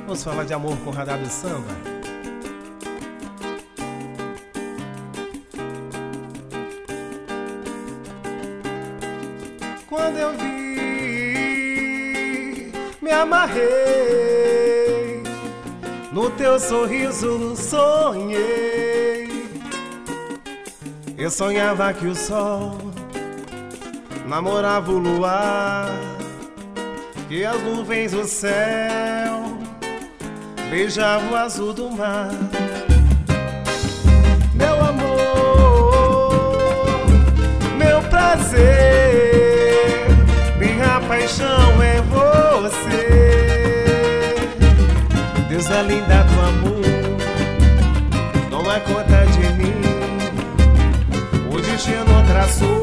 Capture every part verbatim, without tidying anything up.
Vamos falar de amor com radar do samba. Quando eu vi, me amarrei, no teu sorriso sonhei. Eu sonhava que o sol namorava o luar, que as nuvens do céu beijavam o azul do mar. Meu amor, meu prazer, minha paixão é você. Deusa linda do amor, toma conta de mim. O destino traçou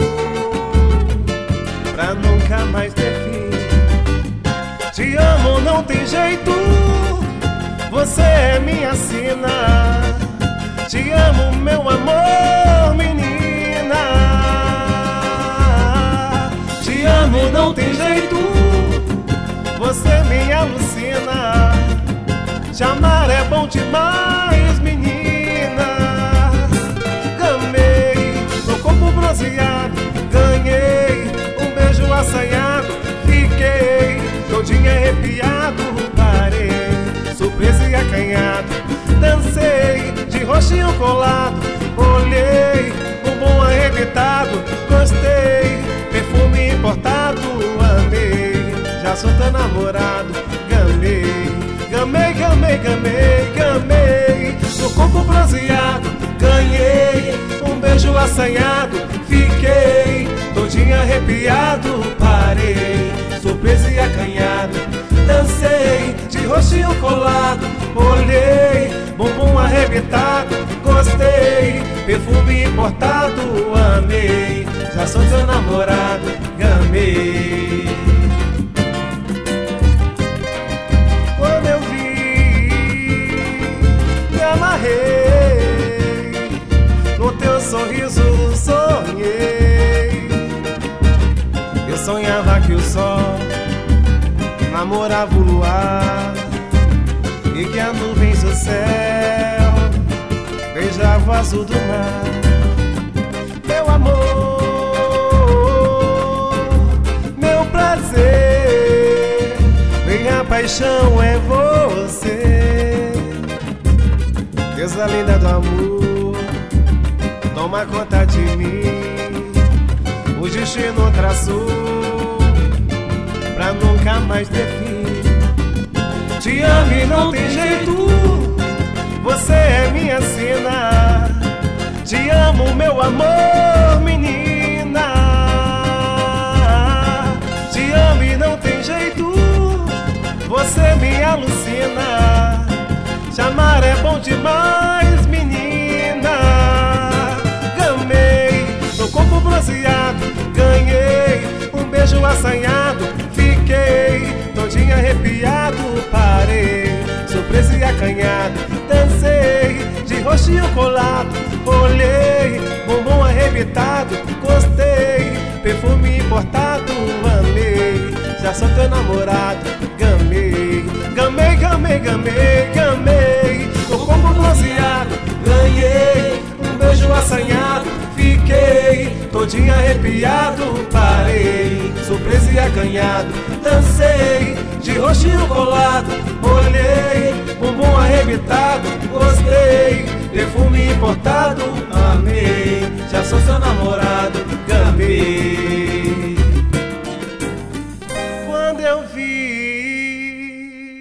pra nunca mais ter fim. Te amo, não tem jeito, você é minha sina. Te amo, meu amor, menina. Te amo, não tem jeito, você me alucina. Te amar é bom demais, menina. Gamei no corpo bronzeado, ganhei um beijo assanhado. Fiquei todinho arrepiado, parei surpreso e acanhado. Dancei de roxinho colado, olhei bumbum arrebitado. Gostei, perfume importado, amei, já sou teu namorado. Gamei, gamei, gamei, gamei, gamei no corpo bronzeado, ganhei um beijo assanhado. Fiquei todinho arrepiado, parei surpreso e acanhado. Dancei de roxinho colado, olhei bumbum arrebitado. Gostei, perfume importado, amei, já sou seu namorado. Gamei. Quando eu vi, me amarrei, no teu sorriso sonhei. Eu sonhava que o sol namorava o luar, e que as nuvens do céu beijava o azul do mar. Meu amor, meu prazer, minha paixão é você. Deusa linda do amor, toma conta de mim. O destino traçou pra nunca mais ter fim. Te amo e não tem jeito, você é minha sina. Te amo, meu amor, menina. Te amo e não tem jeito, você me alucina. Te amar é bom demais, menina. Gamei no corpo bronzeado, ganhei um beijo assanhado. Fiquei todinho arrepiado, parei surpreso e acanhado. Dancei de roxinho colado, olhei bumbum arrebitado. Gostei, perfume importado, amei, já sou teu namorado. Gamei, gamei, gamei, gamei, gamei no corpo bronzeado, ganhei um beijo assanhado. Fiquei todinho arrepiado, parei surpreso e acanhado. Dancei de roxinho colado, olhei bumbum arrebitado. Gostei, perfume importado,